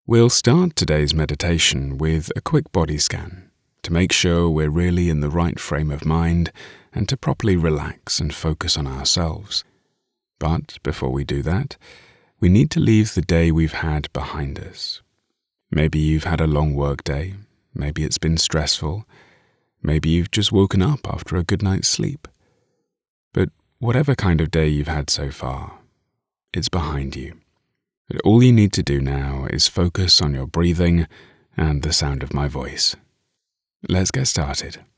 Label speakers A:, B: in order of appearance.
A: We'll start today's meditation with a quick body scan to make sure we're really in the right frame of mind and to properly relax and focus on ourselves. But before we do that, we need to leave the day we've had behind us. Maybe you've had a long work day, maybe it's been stressful, maybe you've just woken up after a good night's sleep. But whatever kind of day you've had so far, it's behind you. And all you need to do now is focus on your breathing and the sound of my voice. Let's get started.